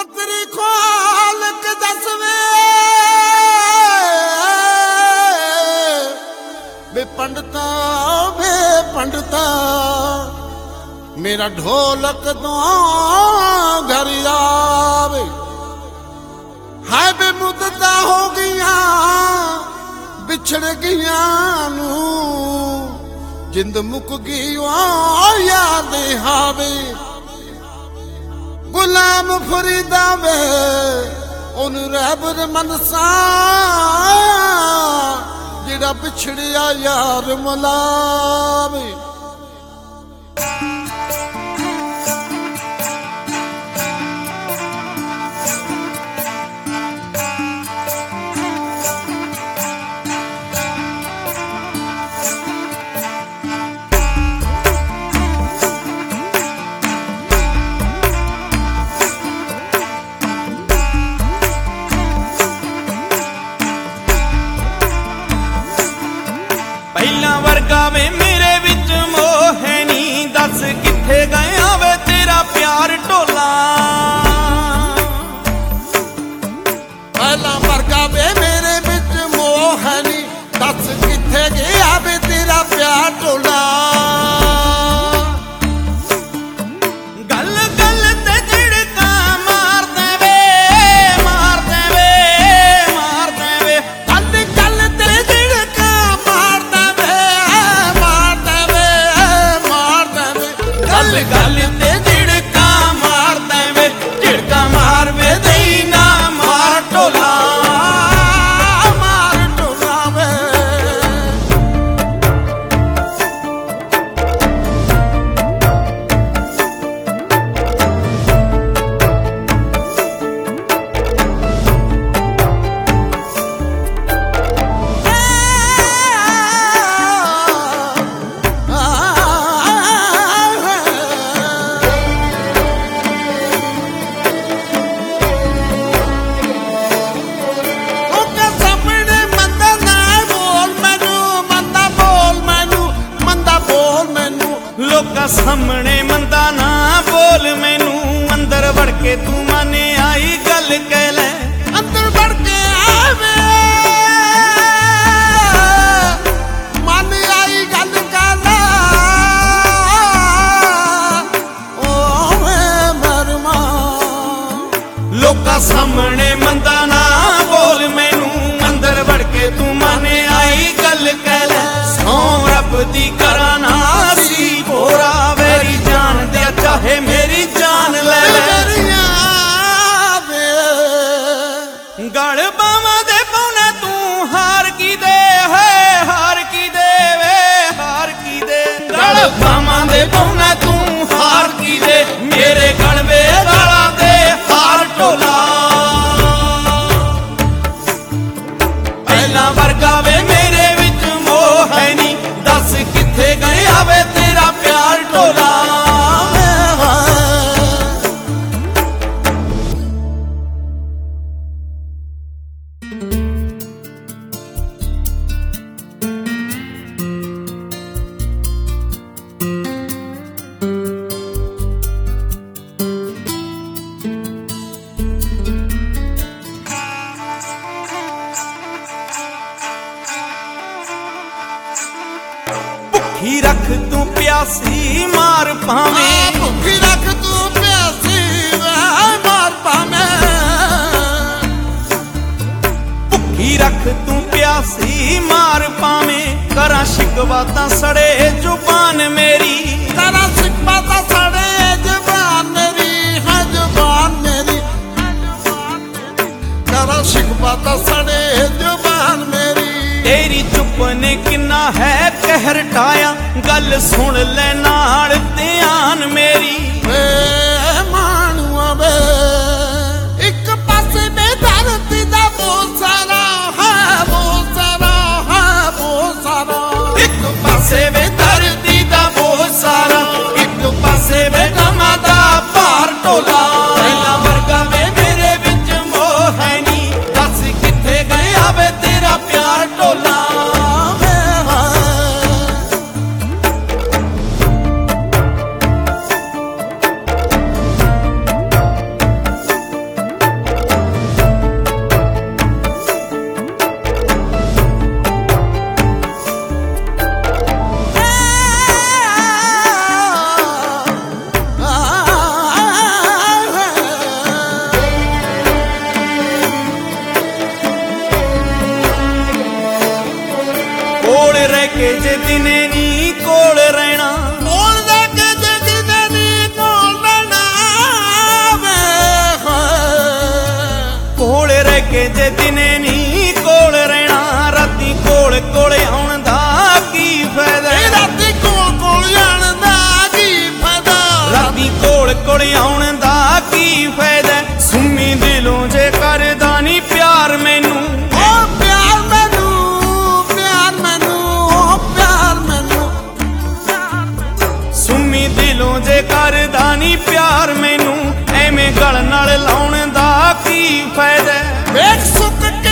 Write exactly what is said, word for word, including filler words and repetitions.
ਬੱਕਰੀ ਖੋਲ ਕੇ ਦੱਸਵੇ ਵੇ ਪੰਡਤਾ ਵੇ ਪੰਡਤਾ ਮੇਰਾ ਢੋਲਕ ਤੋਂ ਘਰ ਆਵੇ ਹਾਏ ਬੇ ਮੁੱਦਤਾਂ ਹੋ ਗਈਆਂ ਵਿਛੜ ਗਈਆਂ ਨੂੰ ਜਿੰਦ ਮੁੱਕ ਗਈ ਓ ਯਾਦ ਆਵੇ ਗੁਲਾਮ ਫਰੀਦਾ ਵੇ ਉਹਨੂੰ ਰਹਿਬਰ ਮਨਸਾ ਜਿਹੜਾ ਵਿਛੜਿਆ ਯਾਰ ਮਲਾਵੇ ਪਹਿਲਾਂ ਵਰਗਾ ਵੇ ਮੇਰੇ ਵਿੱਚ ਮੋਹ ਹੈ ਨੀ ਦੱਸ ਕਿੱਥੇ ਗਿਆ ਵੇ ਤੇਰਾ ਪਿਆਰ ਢੋਲਾ ਪਹਿਲਾਂ ਵਰਗਾ ਵੇ ਮੇਰੇ ਵਿੱਚ ਮੋਹ ਹੈ ਨੀ ਦੱਸ ਕਿੱਥੇ ਗਿਆ ਵੇ ਤੇਰਾ ਪਿਆਰ ਢੋਲਾ ਗੱਲ ਗੱਲ ਤੇ ਝਿੜਕਾਂ ਮਾਰਦੇ ਵੇ ਮਾਰਦੇ ਵੇ ਮਾਰਦੇ ਵੇ ਗੱਲ ਗੱਲ ਤੇ ਝਿੜਕਾਂ ਮਾਰਦਾ ਗੱਲ ਗੱਲ ਤੇ ਝਿੜਕਾਂ ਮਾਰਦਾ ਵੇ ਝਿੜਕਾਂ ਮਾਰ ਵੇ ਦਈ ਨਾ ਮਾਰ ਢੋਲਾ ਮਾਰ ਢੋਲਾ ਵੇ ਲੋਕਾਂ ਸਾਹਮਣੇ ਮੰਦਾ ਨਾ ਬੋਲ ਮੈਨੂੰ ਅੰਦਰ ਵੜ ਕੇ ਤੂੰ ਮਨ ਆਈ ਗੱਲ ਕਹਿ ਲੈ ਅੰਦਰ ਵੜ ਕੇ ਆਵੇ ਮਨ ਆਈ ਗੱਲ ਕਹਿ ਲੈ ਓਏ ਮਰਮਾ ਲੋਕਾਂ ਸਾਹਮਣੇ ਮੰਦਾ ਨਾ ਬੋਲ ਮੈਨੂੰ ਅੰਦਰ ਵੜ ਕੇ ਤੂੰ ਮਨ ਆਈ ਗੱਲ ਕਹਿ ਲੈ ਸੌ ਰੱਬ ਦੀ ਕਰਾਂ ਨਾ ਸੀ ਭੋਰਾ ਮੇਰੀ ਜਾਨ ਦੇ ਚਾਹੇ ਮੇਰੀ ਜਾਨ ਲੈ ਲੈ ਗਲ ਬਾਵਾਂ ਦੇ ਪੌਣੇ ਤੂੰ ਹਾਰ ਕੀ ਦੇ ਹੈ ਹਾਰ ਕੀ ਦੇ ਵੇ ਹਾਰ ਕੀ ਦੇ ਗਲ ਬਾਵਾਂ ਦੇ ਪੌਣੇ ਤੂੰ ਹਾਰ ਕੀ ਦੇ ਮੇਰੇ ਗਲ ਵੇ ਗਾਲਾਂ ਦੇ ਹਾਰ ਢੋਲਾ ਪਹਿਲਾਂ ਵਰਗਾ ਵੇ ਮੇਰੇ ਵਿੱਚ ਮੋਹ ਹੈ ਨੀ ਦੱਸ ਕਿੱਥੇ ਗਿਆ ਵੇ ਤੇਰਾ ਪਿਆਰ ਢੋਲਾ ਭੁੱਖੀ ਰੱਖ ਤੂੰ ਪਿਆਸੀ ਮਾਰ ਪਾਵੇਂ ਭੁੱਖੀ ਰੱਖ ਤੂੰ ਪਿਆਸੀ ਮਾਰ ਪਾਵੇਂ ਭੁੱਖੀ ਰੱਖ ਤੂੰ ਪਿਆਸੀ ਮਾਰ ਪਾਵੇਂ ਕਰਾਂ ਸ਼ਿਕਵਾ ਤਾਂ ਸੜੇ ਜ਼ੁਬਾਨ ਮੇਰੀ ਕਰਾਂ ਸ਼ਿਕਵਾ ਤਾਂ ਸੜੇ ਜ਼ੁਬਾਨ ਮੇਰੀ ਹੈ ਜ਼ੁਬਾਨ ਮੇਰੀ ਕਰਾਂ ਸ਼ਿਕਵਾ ਤਾਂ ਸੜੇ ਜ਼ੁਬਾਨ ਮੇਰੀ ਤੇਰੀ ਚੁੱਪ ਨੇ ਕਿੰਨਾ ਹੈ ਕਹਿਰ ਢਾਇਆ ਗੱਲ ਸੁਣ ਲੈ ਨਾਲ ਧਿਆਨ ਮੇਰੀ ਵੇ ਮਾਣੂਆ ਵੇ ਇੱਕ ਪਾਸੇ ਮੇ ਧਰਤੀ ਦਾ ਬਹੁਤ ਸਾਰਾ ਹੈ ਬਹੁਤ ਸਾਰਾ ਹੈ ਬਹੁਤ ਸਾਰਾ ਇੱਕ ਪਾਸੇ ਵੇ ਧਰਤੀ ਦਾ ਬਹੁਤ ਸਾਰਾ ਇੱਕ ਪਾਸੇ ਵੇ ਗਮਾਂ ਦਾ ਭਾਰ ਢੋਲਾ ਪਹਿਲਾਂ ਵਰਗਾ ਵੇ ਮੇਰੇ ਵਿੱਚ ਮੋਹ ਹੈ ਨੀ ਦੱਸ ਕਿੱਥੇ ਗਿਆ ਵੇ ਤੇਰਾ ਪਿਆਰ ਢੋਲਾ ਜੇ ਦਿਨੇ ਨੀ ਕੋਲ ਰਹਿਣਾ, ਕੋਲ ਰਹਿ ਕੇ ਜੇ ਦਿਨੇ ਨੀ ਕੋਲ ਰਹਿਣਾ ਵੇ ਕੋਲ ਰਹਿ ਕੇ ਜੇ ਦਿਨੇ ਨੀ ਕੋਲ ਰਹਿਣਾ, ਰਾਤੀ ਕੋਲ ਕੋਲ ਆਉਣ ਦਾ ਕੀ ਫਾਇਦਾ, ਰਾਤੀ ਕੋਲ ਕੋਲ ਆਉਣ ਦਾ ਕੀ ਫਾਇਦਾ, ਰਾਤੀ ਕੋਲ ਕੋਲ ਆਉਣ ਦਾ ਕੀ ਫਾਇਦਾ। ਸੁਮੀ ਦਿਲੋਂ ਜੇ ਕਰਦਾ ਨੀ ਪਿਆਰ ਮੈਨੂੰ, ਓ ਪਿਆਰ ਮੈਨੂੰ, ਪਿਆਰ ਮੈਨੂੰ, ਓ ਪਿਆਰ ਮੈਨੂੰ, ਸੁਮੀ ਦਿਲੋਂ ਜੇ ਕਰਦਾ ਨੀ ਪਿਆਰ ਮੈਨੂੰ, ਐਵੇਂ ਗਲ ਨਾਲ ਲਾਉਣ ਦਾ ਕੀ ਫਾਇਦਾ। ਵੇਖ ਸੁੱਕ ਕੇ